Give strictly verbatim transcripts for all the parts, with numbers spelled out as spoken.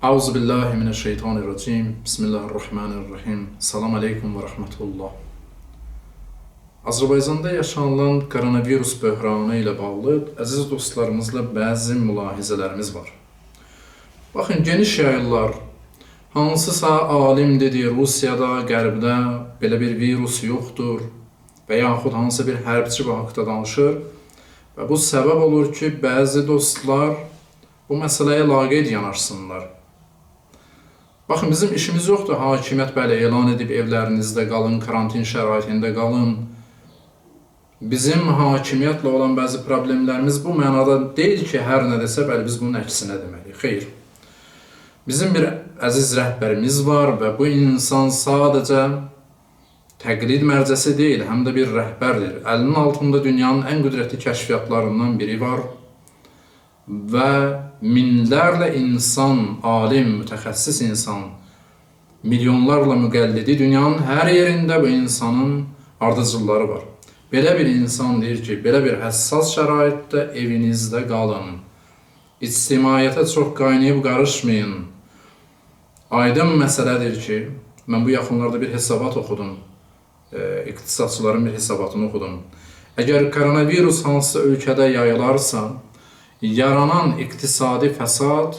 Euzubillahimineşşeytanirracim. Bismillahirrahmanirrahim. Salam aleykum və rəhmətullah. Azərbaycanda yaşanılan koronavirus böhranı ilə bağlı əziz dostlarımızla bəzi mülahizələrimiz var. Baxın, geniş yayırlar. Hansısa alim dedi, Rusiyada, Qərbdə belə bir virus yoxdur və yaxud hansısa bir hərbçi bu haqda danışır və bu səbəb olur ki, bəzi dostlar bu məsələyə laqeyd yanaşsınlar. Baxın, bizim işimiz yoxdur. Hakimiyyət belə elan edib evlərinizdə qalın, karantin şəraitində qalın. Bizim hakimiyyətlə olan bəzi problemlərimiz bu mənada deyil ki, hər nə desə, bəli, biz bunun əksinə deməliyik. Xeyr. Bizim bir əziz rəhbərimiz var və bu insan sadəcə təqlid mərcəsi deyil, həm də bir rəhbərdir. Əlinin altında dünyanın ən qüdrətli kəşfiyyatlarından biri var və minlərlə insan, alim, mütəxəssis insan, milyonlarla müqəllidi dünyanın hər yerində bu insanın ardıcılları var. Belə bir insan deyir ki, belə bir həssas şəraitdə evinizdə qalın. İctimaiyyətə çox qaynayıb qarışmayın. Aydın məsələdir ki, mən bu yaxınlarda bir hesabat oxudum. E, iqtisadçıların bir hesabatını oxudum. Əgər koronavirus hansısa ölkədə yayılarsa, yaranan iqtisadi fəsad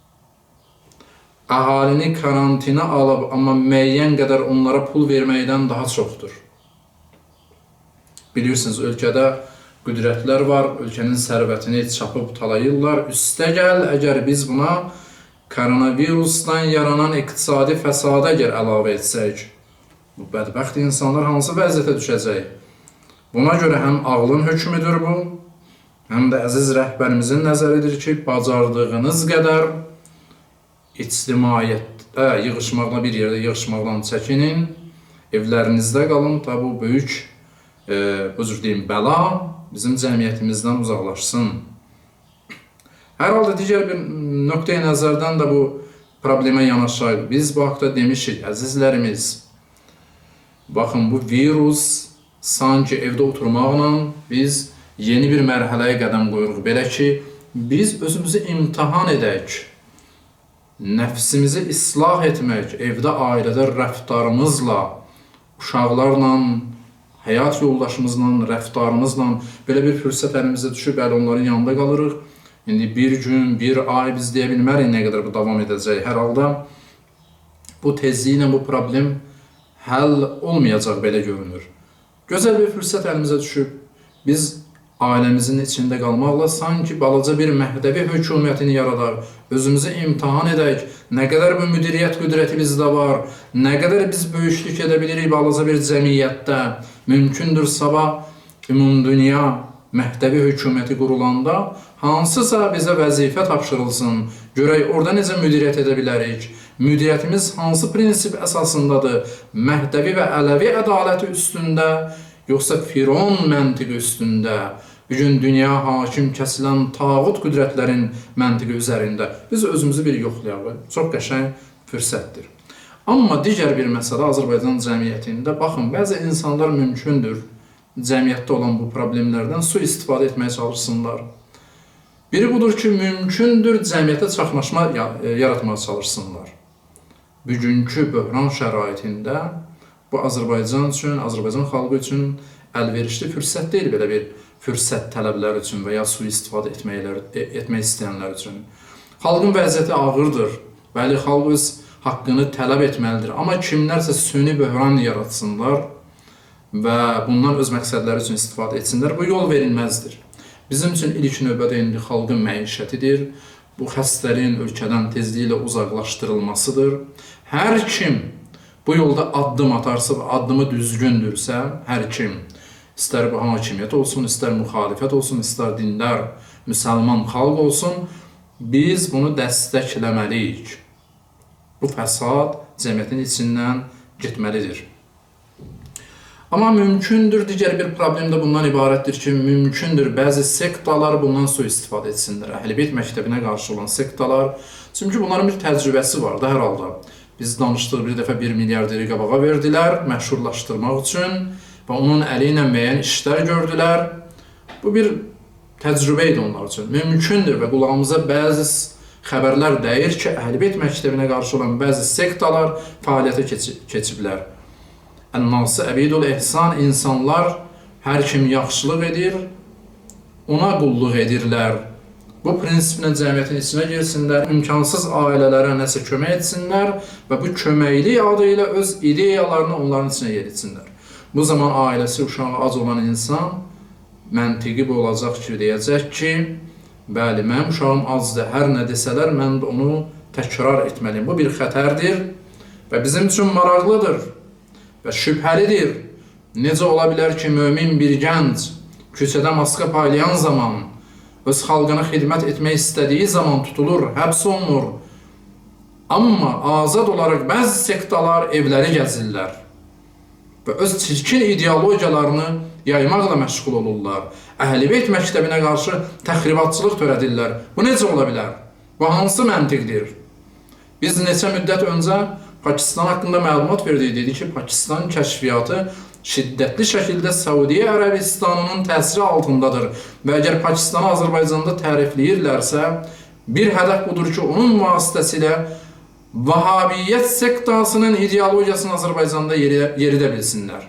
əhalini karantinə alıb, amma müəyyən qədər onlara pul verməkdən daha çoxdur. Bilirsiniz, ölkədə qüdrətlər var, ölkənin sərvətini çapıb talayırlar. Üstəgəl, əgər biz buna koronavirusdan yaranan iqtisadi fəsada əgər əlavə etsək, bu bədbəxt insanlar hansı vəziyyətə düşəcək? Buna görə həm ağlın hökmüdür bu, həm də əziz rəhbərimizin nəzəridir ki, bacardığınız qədər ictimaiyyətdə yığışmaqla bir yerdə yığışmaqdan çəkinin, evlərinizdə qalın, tabi bu böyük, e, bu cür deyim, bəla bizim cəmiyyətimizdən uzaqlaşsın. Hər halda digər bir nöqteyi nəzərdən də bu problemə yanaşaq. Biz bu haqda demişik, əzizlərimiz, baxın, bu virus sanki evdə oturmaqla biz yeni bir mərhələyə qədəm qoyuruq. Belə ki, biz özümüzü imtihan edək, nəfsimizi islah etmək, evdə, ailədə rəftarımızla, uşaqlarla, həyat yoldaşımızla, rəftarımızla belə bir fürsət əlimizə düşüb, bəli, onların yanında qalırıq. İndi bir gün, bir ay biz deyə bilmərik nə qədər bu davam edəcək. Hər halda bu tezliklə bu problem həll olmayacaq, belə görünür. Gözəl bir fürsət əlimizə düşüb, biz ailəmizin içində qalmaqla sanki balaca bir məhdəvi hökumiyyətini yaradaq, özümüzü imtihan edək, nə qədər bu müdiriyyət qüdrəti bizdə var, nə qədər biz böyüklük edə bilirik balaca bir cəmiyyətdə, mümkündür sabah ümumdünya məhdəvi hökuməti qurulanda hansısa bizə vəzifə tapşırılsın, görək orada necə müdiriyyət edə bilərik, müdiriyyətimiz hansı prinsip əsasındadır, məhdəvi və ələvi ədaləti üstündə, yoxsa Firon məntiqi üstündə, bugün dünya hakim kəsilən tağut qüdrətlərin məntiqi üzərində biz özümüzü bir yoxlayaq. Çox qəşəng fürsətdir. Amma digər bir məsələ Azərbaycan cəmiyyətində, baxın, bəzi insanlar mümkündür cəmiyyətdə olan bu problemlərdən sui-istifadə etməyə çalışsınlar. Biri budur ki, mümkündür cəmiyyətə çaxnaşma yaratmaya çalışsınlar. Bugünkü böhran şəraitində bu Azərbaycan üçün, Azərbaycan xalqı üçün əlverişli fürsət deyil, belə bir fürsət tələbləri üçün və ya sui-istifadə etmək istəyənlər üçün. Xalqın vəziyyəti ağırdır, bəli, xalq öz haqqını tələb etməlidir. Amma kimlərsə süni böhran yaratsınlar və bundan öz məqsədləri üçün istifadə etsinlər, bu yol verilməzdir. Bizim üçün ilk növbədə indi xalqın məişətidir, bu xəstəliyin ölkədən tezliklə uzaqlaşdırılmasıdır. Hər kim bu yolda addım atarsa və addımı düzgündürsə, hər kim, istər bu hakimiyyət olsun, istər müxalifət olsun, istər dindar, müsəlman xalq olsun, biz bunu dəstəkləməliyik. Bu fəsad cəmiyyətin içindən getməlidir. Amma mümkündür, digər bir problem də bundan ibarətdir ki, mümkündür bəzi sektalar bundan sui-istifadə etsinlər. Əhl-i-Beyt məktəbinə qarşı olan sektalar, çünki bunların bir təcrübəsi var da hər halda. Biz danışdıq, bir dəfə bir milyarderi qabağa verdilər, məşhurlaşdırmaq üçün və onun əli ilə müəyyən işlər gördülər. Bu bir təcrübə idi onlar üçün. Mümkündür və qulağımıza bəzi xəbərlər deyir ki, Əhl-i-Beyt məktəbinə qarşı olan bəzi sektalar fəaliyyətə keçi keçiblər. Ən-nası əbidul ehsan, insanlar hər kim yaxşılıq edir, ona qulluq edirlər. Bu prinsiplə cəmiyyətin içinə girsinlər, imkansız ailələrə nəsə kömək etsinlər və bu köməklik adı ilə öz ideyalarını onların içinə yeritsinlər. Bu zaman ailəsi, uşağı az olan insan məntiqi bu olacaq ki, deyəcək ki, bəli, mənim uşağım azdır, hər nə desələr, mən də onu təkrar etməliyim. Bu bir xətərdir və bizim üçün maraqlıdır və şübhəlidir. Necə ola bilər ki, mömin bir gənc küçədə maska paylayan zaman, öz xalqına xidmət etmək istədiyi zaman tutulur, həbs olunur. Amma azad olaraq bəzi sektalar evləri gəzirlər və öz çirkin ideologiyalarını yaymaqla məşğul olurlar. Əhl-i-Beyt məktəbinə qarşı təxribatçılıq törədirlər. Bu necə ola bilər? Bu hansı məntiqdir? Biz neçə müddət öncə Pakistan haqqında məlumat verdik, dedi ki, Pakistan kəşfiyyatı şiddətli şəkildə Səudiyyə Ərəbistanının təsiri altındadır və əgər Pakistanı Azərbaycanda tərifləyirlərsə, bir hədəf budur ki, onun vasitəsilə Vahabiyyət sektasının ideologiyasını Azərbaycanda yeridə bilsinlər.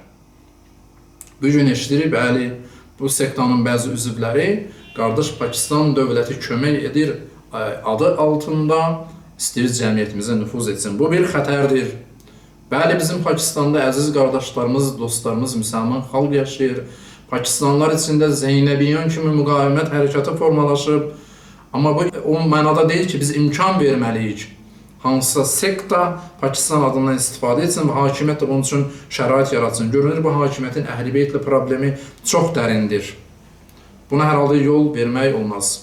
Bugün eşidirik, bəli, bu sektanın bəzi üzvləri qardaş Pakistan dövləti kömək edir adı altında istəyir cəmiyyətimizə nüfuz etsin. Bu bir xətərdir. Bəli, bizim Pakistanda əziz qardaşlarımız, dostlarımız, müsəlman xalq yaşayır. Pakistanlılar içində Zeynəbiyyon kimi müqavimət hərəkatı formalaşıb. Amma bu o mənada deyil ki, biz imkan verməliyik. Hansısa sekta Pakistan adından istifadə etsin və hakimiyyət də bunun üçün şərait yaratsın. Görünür, bu hakimiyyətin Əhl-i-Beytlə problemi çox dərindir. Buna hər halda yol vermək olmaz.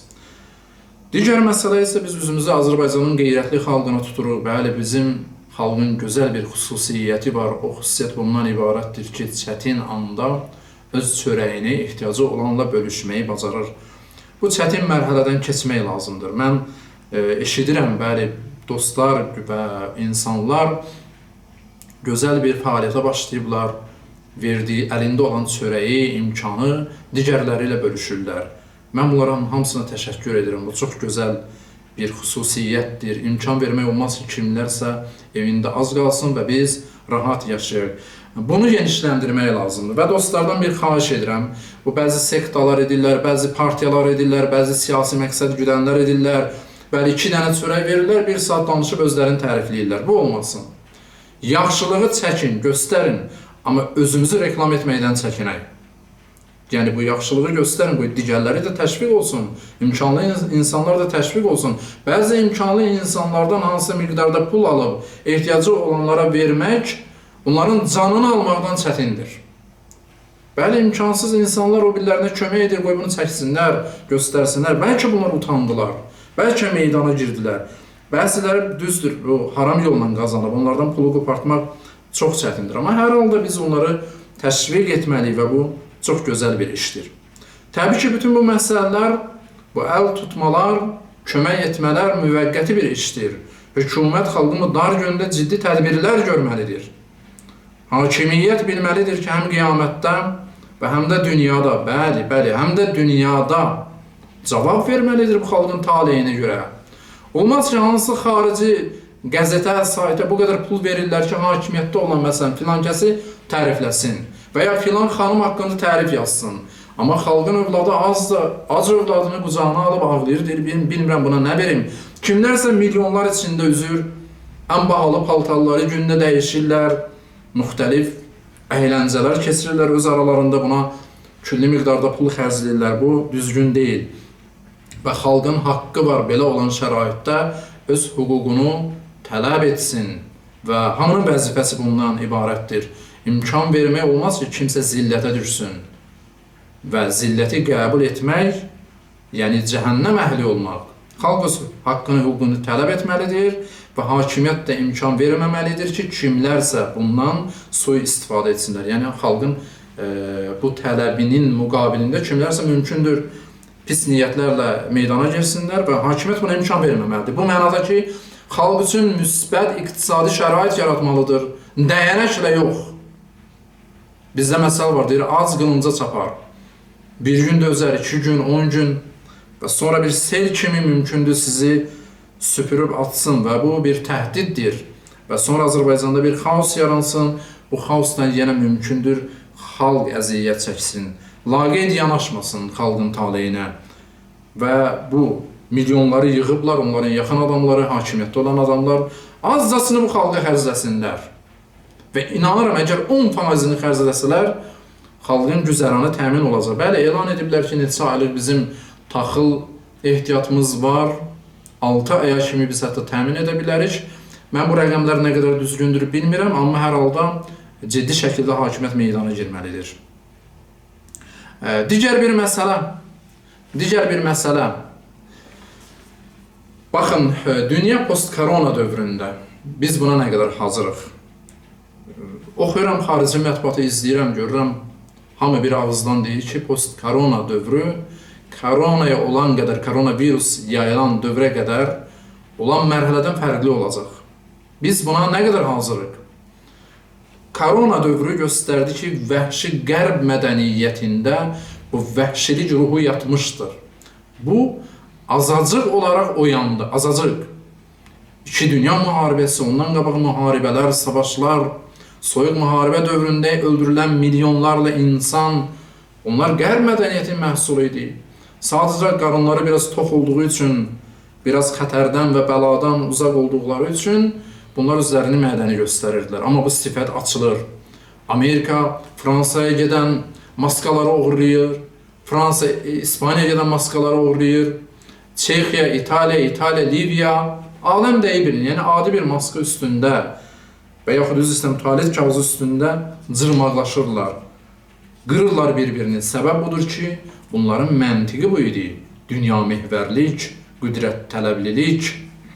Digər məsələ isə biz üzümüzü Azərbaycanın qeyrətli xalqına tuturuq. Bəli, bizim xalqın gözəl bir xüsusiyyəti var. O xüsusiyyət bundan ibarətdir ki, çətin anda öz çörəyini ehtiyacı olanla bölüşməyi bacarır. Bu çətin mərhələdən keçmək lazımdır. Mən e, eşidirəm, bəli, dostlar və insanlar gözəl bir fəaliyyətə başlayıblar, verdiyi, əlində olan çörəyi, imkanı digərləri ilə bölüşürlər. Mən bunların hamısına təşəkkür edirəm. Bu çox gözəl bir xüsusiyyətdir. İmkan vermək olmaz ki, kimlərsə evində az qalsın və biz rahat yaşayaq. Bunu genişləndirmək lazımdır və dostlardan bir xahiş edirəm. Bu bəzi sektalar edirlər, bəzi partiyalar edirlər, bəzi siyasi məqsəd güdənlər edirlər. Bəli, iki dənə çörək verirlər, bir saat danışıb özlərini tərifləyirlər. Bu olmasın. Yaxşılığı çəkin, göstərin, amma özümüzü reklam etməkdən çəkinək. Yəni, bu yaxşılığı göstərin, bu digərləri də təşviq olsun, imkanlı insanlar da təşviq olsun. Bəzi imkanlı insanlardan hansı miqdarda pul alıb, ehtiyacı olanlara vermək, onların canını almaqdan çətindir. Bəli, imkansız insanlar o birilərinə kömək edir, qoy bunu çəksinlər, göstərsinlər. Bəlkə bunlar utandılar. Bəlkə meydana girdilər. Bəziləri düzdür, o haram yolla qazanıb, onlardan pulu qopartmaq çox çətindir. Amma hər halda biz onları təşviq etməliyik və bu çox gözəl bir işdir. Təbii ki, bütün bu məsələlər, bu əl tutmalar, kömək etmələr müvəqqəti bir işdir. Hökumət xalqımı dar gündə ciddi tədbirlər görməlidir. Hakimiyyət bilməlidir ki, həm qiyamətdə və həm də dünyada, bəli, bəli, həm də dünyada cavab verməlidir bu xalqın taleyinə görə. Olmaz ki, hansı xarici qəzetə, saytə bu qədər pul verirlər ki, hakimiyyətdə olan məsələn filan kəsi tərifləsin və ya filan xanım haqqında tərif yazsın. Amma xalqın övladı azdır, ac övladını qucağına alıb ağlayır, deyir, bilmirəm buna nə verim. Kimlərsə milyonlar içində üzür, ən bahalı paltarları gündə dəyişirlər, müxtəlif əyləncələr keçirirlər öz aralarında, buna külli miqdarda pul xərcləyirlər. Bu düzgün deyil. Və xalqın haqqı var belə olan şəraitdə öz hüququnu tələb etsin və hamının vəzifəsi bundan ibarətdir. İmkan vermək olmaz ki, kimsə zillətə düşsün və zilləti qəbul etmək, yəni cəhənnəm əhli olmaq. Xalq öz haqqını, hüququnu tələb etməlidir və hakimiyyət də imkan verməməlidir ki, kimlərsə bundan sui-istifadə etsinlər. Yəni xalqın e, bu tələbinin müqabilində kimlərsə mümkündür pis niyyətlərlə meydana girsinlər və hakimiyyət buna imkan verməməlidir. Bu mənada ki, xalq üçün müsbət iqtisadi şərait yaratmalıdır, dəyənəklə yox. Bizdə məsəl var, deyir, az qılınca çapar. Bir gün dözər, iki gün, on gün və sonra bir sel kimi mümkündür sizi süpürüb atsın və bu bir təhdiddir və sonra Azərbaycanda bir xaos yaransın, bu xaosdan yenə mümkündür xalq əziyyət çəksin, laqeyd yanaşmasın xalqın taleyinə və bu milyonları yığıblar, onların yaxın adamları, hakimiyyətdə olan adamlar azcasını bu xalqa xərcləsinlər və inanıram, əgər on faizini xərcləsələr, xalqın güzəranı təmin olacaq. Bəli, elan ediblər ki, neçə aylıq bizim taxıl ehtiyatımız var, altı aya kimi biz hətta təmin edə bilərik. Mən bu rəqəmlər nə qədər düzgündür bilmirəm, amma hər halda ciddi şəkildə hakimiyyət meydana girməlidir. Digər bir məsələ, digər bir məsələ, baxın, dünya post-korona dövründə biz buna nə qədər hazırıq? Oxuyuram, xarici mətbuatı izləyirəm, görürəm, hamı bir ağızdan deyir ki, post-korona dövrü, koronaya olan qədər, koronavirus yayılan dövrə qədər olan mərhələdən fərqli olacaq. Biz buna nə qədər hazırıq? Korona dövrü göstərdi ki, vəhşi qərb mədəniyyətində bu vəhşilik ruhu yatmışdır. Bu, azacıq olaraq oyandı, azacıq. İki dünya müharibəsi, ondan qabaq müharibələr, savaşlar, soyuq müharibə dövründə öldürülən milyonlarla insan, onlar qərb mədəniyyətin məhsulu idi. Sadəcə qarınları biraz tox olduğu üçün, biraz xətərdən və bəladan uzaq olduqları üçün bunlar özlərini mədəni göstərirdilər. Amma bu sifət açılır. Amerika Fransaya gedən maskaları uğurlayır, Fransa İspaniyaya gedən maskaları uğurlayır, Çexiya, İtaliya, İtaliya, Liviya, aləm deyə bilin, yəni adi bir maska üstündə və yaxud düz istəm tualet kağızı üstündə cırmaqlaşırlar, qırırlar bir-birini. Səbəb budur ki, bunların məntiqi bu idi. Dünya mehvərlik, qüdrət tələblilik.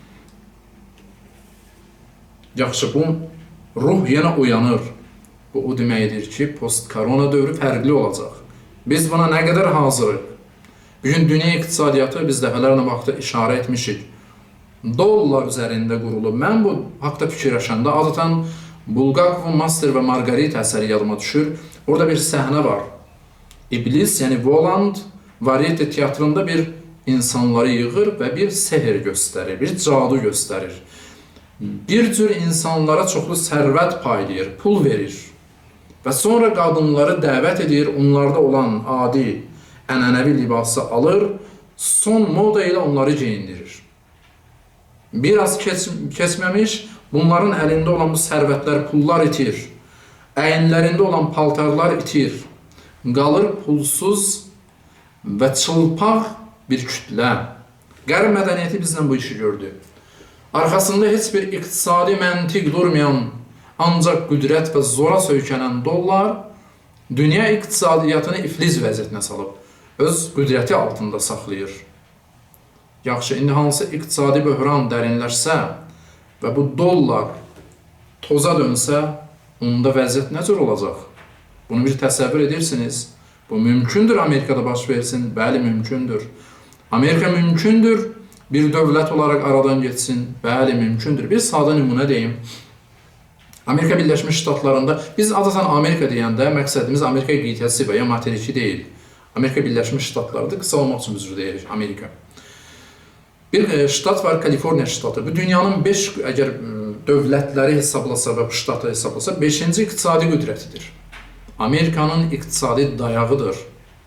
Yaxşı, bu ruh yenə uyanır. Bu o deməkdir ki, post-korona dövrü fərqli olacaq. Biz buna nə qədər hazırıq? Bugün dünya iqtisadiyyatı biz dəfələrlə vaxtda işarə etmişik. Dollar üzərində qurulub. Mən bu haqda fikirləşəndə adətən Bulgakovun Master və Margarita əsəri yadıma düşür. Orada bir səhnə var. İblis, yəni Voland, Variete teatrında bir insanları yığır və bir sehr göstərir, bir cadu göstərir. Bir cür insanlara çoxlu sərvət paylayır, pul verir və sonra qadınları dəvət edir, onlarda olan adi, ənənəvi libası alır, son moda ilə onları geyindirir. Biraz keç keçməmiş, bunların əlində olan bu sərvətlər, pullar itir, əyinlərində olan paltarlar itir, qalır pulsuz və çılpaq bir kütlə. Qərb mədəniyyəti bizlə bu işi gördü. Arxasında heç bir iqtisadi məntiq durmayan, ancaq qüdrət və zora söykənən dollar dünya iqtisadiyyatını iflic vəziyyətinə salıb, öz qüdrəti altında saxlayır. Yaxşı, indi hansı iqtisadi böhran dərinləşsə və bu dollar toza dönsə, onda vəziyyət nə cür olacaq? Bunu bir təsəvvür edirsiniz. Bu mümkündür Amerikada baş versin, bəli mümkündür. Amerika mümkündür bir dövlət olaraq aradan geçsin, bəli mümkündür. Bir sadə nümunə deyim. Amerika Birləşmiş Ştatlarında, biz adətən Amerika deyəndə məqsədimiz Amerika qitəsi və ya materiki deyil. Amerika Birləşmiş Ştatlarıdır, qısa olmaq üçün üzr deyirik, Amerika. Bir ştat var, Kaliforniya ştatı. Bu dünyanın beş, əgər dövlətləri hesablasa və bu ştatı hesablasa, beşinci iqtisadi qüdrətidir. Amerikanın iqtisadi dayağıdır.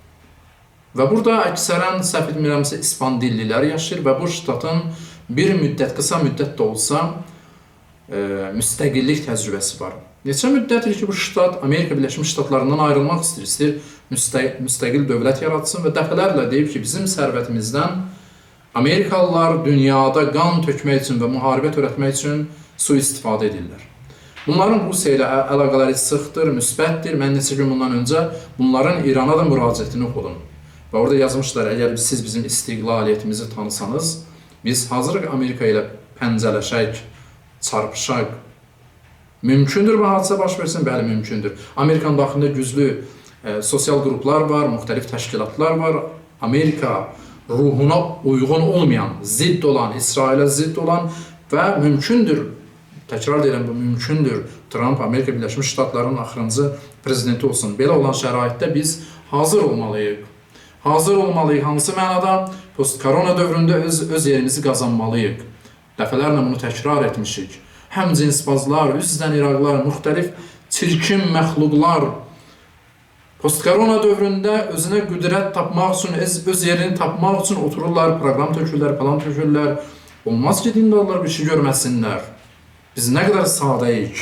Və burada əksərən, səhv etmirəmsə, İspan dillilər yaşayır və bu ştatın bir müddət, qısa müddət də olsa, e, müstəqillik təcrübəsi var. Neçə müddətdir ki, bu ştat Amerika Birləşmiş Ştatlarından ayrılmaq istəyir, istəyir müstə müstəqil dövlət yaratsın və dəfələrlə deyib ki, bizim sərvətimizdən Amerikalılar dünyada qan tökmək üçün və müharibə törətmək üçün sui-istifadə edirlər. Bunların Rusiya ilə əlaqələri sıxdır, müsbətdir. Mən neçə gün bundan öncə bunların İrana da müraciətini oxudum. Və orada yazmışlar, əgər siz bizim istiqlaliyyətimizi tanısanız, biz hazırıq Amerika ilə pəncələşək, çarpışaq. Mümkündür bu hadisə baş versin? Bəli, mümkündür. Amerikanın daxilində güclü e, sosial qruplar var, müxtəlif təşkilatlar var. Amerika ruhuna uyğun olmayan, zidd olan, İsrailə zidd olan və mümkündür, təkrar deyirəm, bu mümkündür, Trump Amerika Birləşmiş Ştatlarının axırıncı prezidenti olsun. Belə olan şəraitdə biz hazır olmalıyıq. Hazır olmalıyıq, hansı mənada? Post-korona dövründə öz, öz yerimizi qazanmalıyıq. Dəfələrlə bunu təkrar etmişik. Həm cinsbazlar, üzdən iraqlar, müxtəlif çirkin məxluqlar postkorona dövründə özünə qüdrət tapmaq üçün, öz, öz yerini tapmaq üçün otururlar, proqram tökürlər, plan tökürlər. Olmaz ki, dindarlar bir şey görməsinlər. Biz nə qədər sadəyik.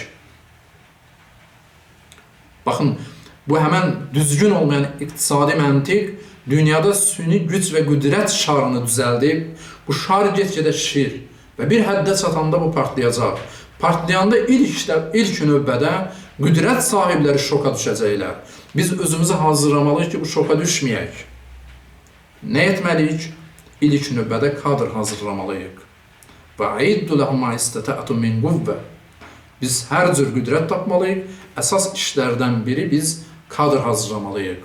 Baxın, bu həmən düzgün olmayan iqtisadi məntiq dünyada süni güc və qüdrət şarını düzəldib, bu şar get-gedə şişir və bir həddə çatanda bu partlayacaq. Partlayanda ilk, ilk növbədə qüdrət sahibləri şoka düşəcəklər. Biz özümüzü hazırlamalıyıq ki, bu şoka düşməyək. Nə etməliyik? İlk növbədə kadr hazırlamalıyıq. Və aiddu ləhum ma istata'tum min quvvə. Biz hər cür qüdrət tapmalıyıq. Əsas işlərdən biri biz kadr hazırlamalıyıq.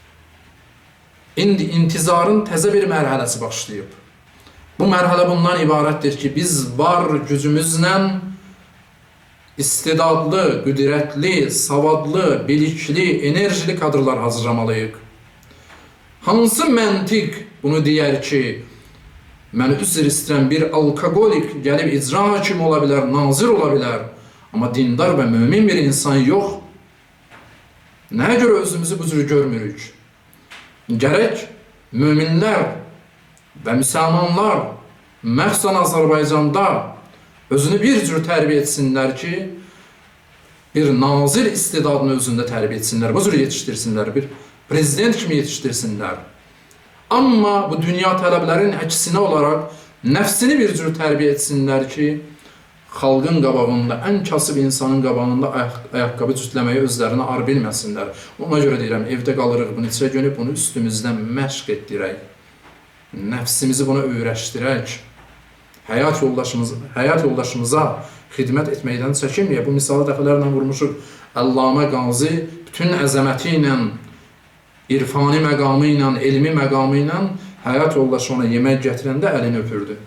İndi intizarın təzə bir mərhələsi başlayıb. Bu mərhələ bundan ibarətdir ki, biz var gücümüzlə istedadlı, qüdrətli, savadlı, bilikli, enerjili kadrlar hazırlamalıyıq. Hansı məntiq bunu deyər ki, məni üzr istəyən bir alkoqolik gəlib icra hakimi ola bilər, nazir ola bilər, amma dindar və mömin bir insan yox. Nəyə görə özümüzü bu cür görmürük? Gərək möminlər və müsəlmanlar məxsən Azərbaycanda özünü bir cür tərbiyə etsinlər ki, bir nazir istedadını özündə tərbiyə etsinlər, bu cür yetişdirsinlər, bir prezident kimi yetişdirsinlər. Amma bu dünya tələblərin əksinə olaraq nəfsini bir cür tərbiyə etsinlər ki, xalqın qabağında, ən kasıb insanın qabağında ayaq, ayaqqabı cütləməyi özlərinə ar bilməsinlər. Ona görə deyirəm, evdə qalırıq, bunu içə gönüb, bunu üstümüzdən məşq etdirək. Nəfsimizi buna öyrəşdirək. Həyat yoldaşımız, həyat yoldaşımıza xidmət etməkdən çəkinməyək. Bu misalı dəfələrlə vurmuşuq. Əllamə Qazi bütün əzəməti ilə, irfani məqamı ilə, elmi məqamı ilə həyat yoldaşı ona yemək gətirəndə əlini öpürdü.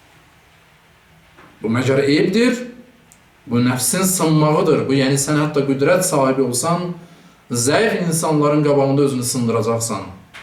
Bu məgər eyibdir, bu nəfsin sınmağıdır. Bu, yəni sən hətta qüdrət sahibi olsan, zəif insanların qabağında özünü sındıracaqsan.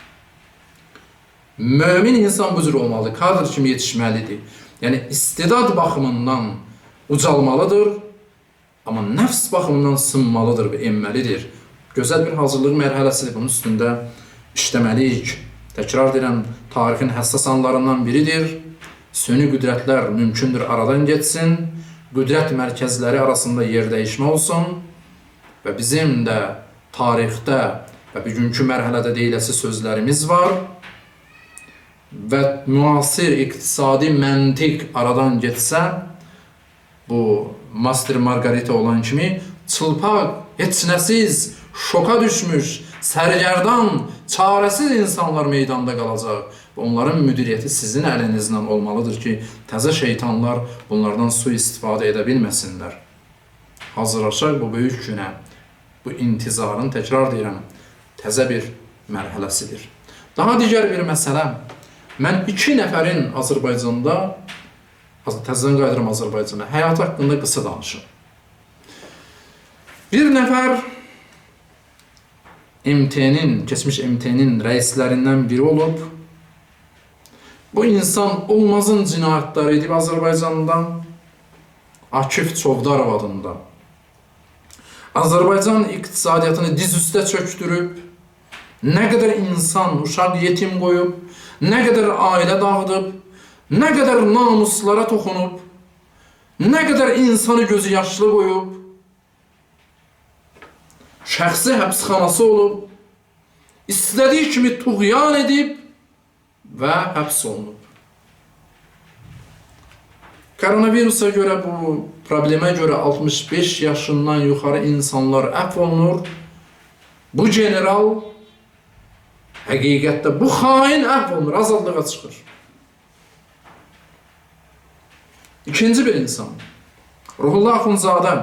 Mömin insan bu cür olmalıdır, kadr kimi yetişməlidir. Yəni istedad baxımından ucalmalıdır, amma nəfs baxımından sınmalıdır və enməlidir. Gözəl bir hazırlıq mərhələsidir, bunun üstündə işləməliyik. Təkrar deyirəm, tarixin həssas anlarından biridir. Süni qüdrətlər mümkündür aradan getsin, qüdrət mərkəzləri arasında yer dəyişmə olsun və bizim də tarixdə və bugünkü mərhələdə deyiləsi sözlərimiz var və müasir iqtisadi məntiq aradan getsə, bu Master Margarita olan kimi çılpaq, heç nəsiz, şoka düşmüş, sərgərdan, çarəsiz insanlar meydanda qalacaq. Onların müdiriyyəti sizin əlinizdən olmalıdır ki, təzə şeytanlar bunlardan sui-istifadə edə bilməsinlər. Hazırlaşaq bu böyük günə, bu intizarın, təkrar deyirəm, təzə bir mərhələsidir. Daha digər bir məsələ, mən iki nəfərin Azərbaycanda, təzədən qayıdıram Azərbaycana, həyatı haqqında qısa danışım. Bir nəfər M T-nin, keçmiş M T-nin rəislərindən biri olub. Bu insan olmazın cinayətləri edib Azərbaycanda, Akif Çovdarov adında. Azərbaycan iqtisadiyyatını diz üstə çöktürüb, nə qədər insan, uşaq yetim qoyub, nə qədər ailə dağıdıb, nə qədər namuslara toxunub, nə qədər insanı gözü yaşlı qoyub, şəxsi həbsxanası olub, istədiyi kimi tuğyan edib və həbs olunub. Koronavirusa görə, bu problemə görə altmış beş yaşından yuxarı insanlar əfv olunur. Bu general həqiqətdə bu xain əfv olunur, azadlığa çıxır. İkinci bir insan, Ruhullah Axundzadə,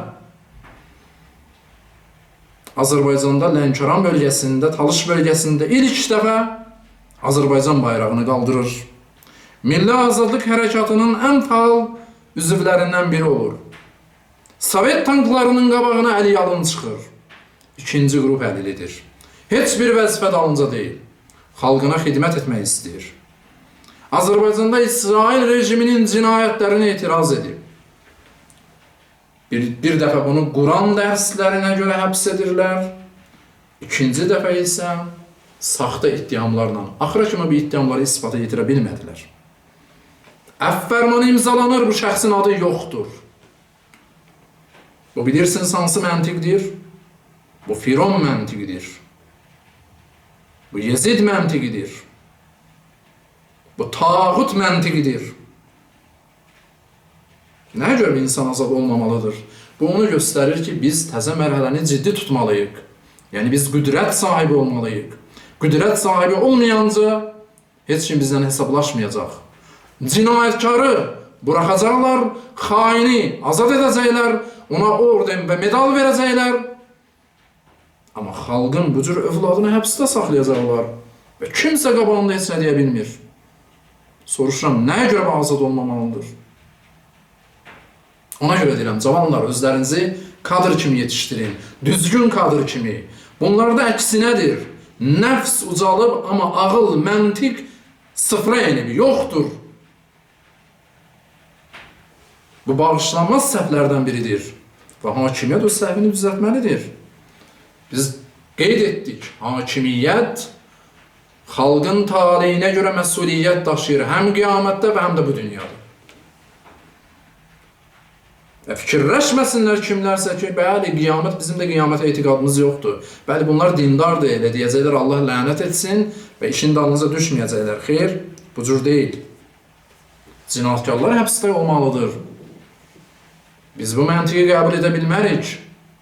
Azərbaycanda Lənkəran bölgəsində, Talış bölgəsində ilk dəfə Azərbaycan bayrağını qaldırır. Milli Azadlıq Hərəkatının ən faal üzvlərindən biri olur. Sovet tanklarının qabağına əli yalın çıxır. İkinci qrup əlilidir. Heç bir vəzifə dalınca deyil. Xalqına xidmət etmək istəyir. Azərbaycanda İsrail rejiminin cinayətlərini etiraz edib. Bir, bir dəfə bunu Quran dərslərinə görə həbs edirlər. İkinci dəfə isə saxta iddiamlarla, axıra kimi bu iddiamları isbata yetirə bilmədilər. Əfv fərmanı imzalanır, bu şəxsin adı yoxdur. Bu bilirsiniz hansı məntiqdir? Bu Firon məntiqidir. Bu Yezid məntiqidir. Bu tağut məntiqidir. Nəyə görə bir insan azad olmamalıdır? Bu onu göstərir ki, biz təzə mərhələni ciddi tutmalıyıq. Yəni biz qüdrət sahibi olmalıyıq. Qüdrət sahibi olmayanca heç kim bizdən hesablaşmayacaq. Cinayətkarı buraxacaqlar, xaini azad edəcəklər, ona orden və medal verəcəklər. Amma xalqın bu cür övladını həbsdə saxlayacaqlar və kimsə qabağında heç nə deyə bilmir. Soruşuram, nəyə görə azad olmamalıdır? Ona görə deyirəm, cavanlar özlərinizi kadr kimi yetişdirin, düzgün kadr kimi. Bunlarda əksinədir. Nəfs ucalıb, amma ağıl, məntiq sıfıra enib, yoxdur. Bu bağışlanmaz səhvlərdən biridir və hakimiyyət o səhvini düzəltməlidir. Biz qeyd etdik, hakimiyyət xalqın taleyinə görə məsuliyyət daşıyır, həm qiyamətdə və həm də bu dünyada. Və fikirləşməsinlər kimlərsə ki, bəli, qiyamət, bizim də qiyamətə etiqadımız yoxdur. Bəli, bunlar dindardır, elə deyəcəklər, Allah lənət etsin və işin dalınıza düşməyəcəklər. Xeyr, bu cür deyil. Cinayətkarlar həbsdə olmalıdır. Biz bu məntiqi qəbul edə bilmərik.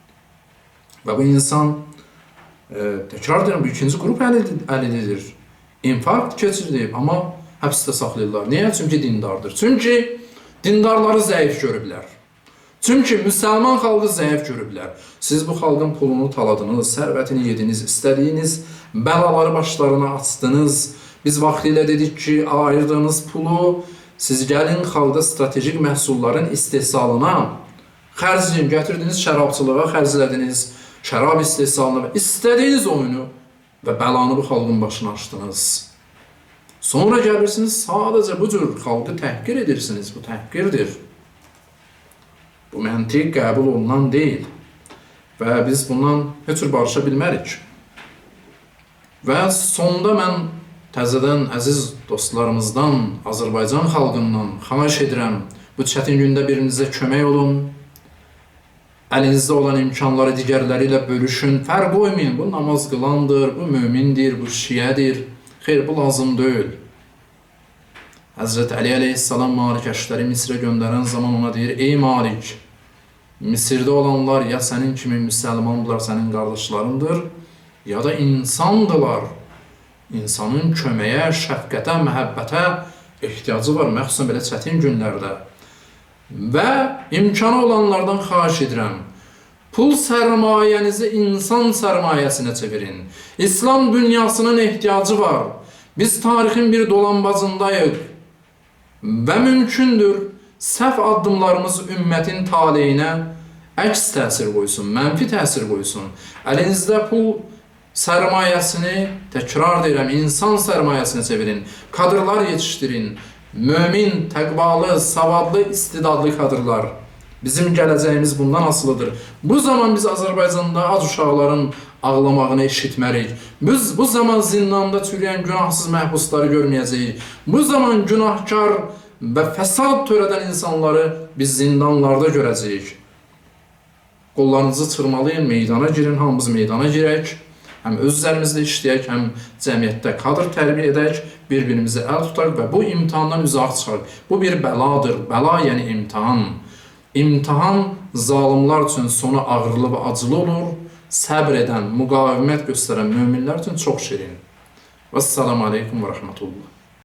Və bu insan, e, təkrar deyirəm, bu ikinci qrup əlidir. İnfarkt keçirdi, amma həbsdə saxlayırlar. Niyə? Çünki dindardır. Çünki dindarları zəif görüblər. Çünki müsəlman xalqı zəif görüblər. Siz bu xalqın pulunu taladınız, sərvətini yediniz, istədiyiniz bəlaları başlarına açdınız. Biz vaxtilə dedik ki, ayırdığınız pulu siz gəlin xalqda stratejik məhsulların istehsalına xərcləyin, gətirdiniz şərabçılığa xərclədiniz, şərab istehsalına və istədiyiniz oyunu və bəlanı bu xalqın başına açdınız. Sonra gəlirsiniz, sadəcə bu cür xalqı təhqir edirsiniz, bu təhqirdir. Bu məntiq qəbul olunan deyil və biz bundan heç cür barışa bilmərik. Və sonda mən təzədən əziz dostlarımızdan, Azərbaycan xalqından xahiş edirəm, bu çətin gündə birinizə kömək olun, əlinizdə olan imkanları digərləri ilə bölüşün, fərq qoymayın, bu namaz qılandır, bu mömindir, bu şiyədir, xeyr, bu lazım deyil. Həzrət Əli əleyhissalam Malik Əşləri Misrə göndərən zaman ona deyir, ey Malik, Misirdə olanlar ya sənin kimi müsəlmandılar, sənin qardaşlarındır, ya da insandılar. İnsanın köməyə, şəfqətə, məhəbbətə ehtiyacı var, məxsusən belə çətin günlərdə. Və imkanı olanlardan xahiş edirəm, pul sərmayənizi insan sərmayəsinə çevirin. İslam dünyasının ehtiyacı var. Biz tarixin bir dolambacındayıq. Və mümkündür, səhv addımlarımız ümmətin taleyinə əks təsir qoysun, mənfi təsir qoysun. Əlinizdə pul sərmayəsini, təkrar deyirəm, insan sərmayəsinə çevirin, kadrlar yetişdirin, mömin, təqvalı, savadlı, istidadlı kadrlar. Bizim gələcəyimiz bundan asılıdır. Bu zaman biz Azərbaycanda ac uşaqların ağlamağını eşitmərik. Biz bu zaman zindanda çürüyən günahsız məhbusları görməyəcəyik. Bu zaman günahkar və fəsad törədən insanları biz zindanlarda görəcəyik. Qollarınızı çırmalayın, meydana girin, hamımız meydana girək. Həm öz üzərimizdə işləyək, həm cəmiyyətdə kadr tərbiyə edək, bir-birimizi əl tutaq və bu imtihandan uzaq çıxaq. Bu bir bəladır. Bəla yəni imtihan. İmtihan zalimlar üçün sonu ağırlı və acılı olur. Səbr edən, müqavimət göstərən möminlər üçün çox şirin. Vəssalamu aleykum və rəhmətullah.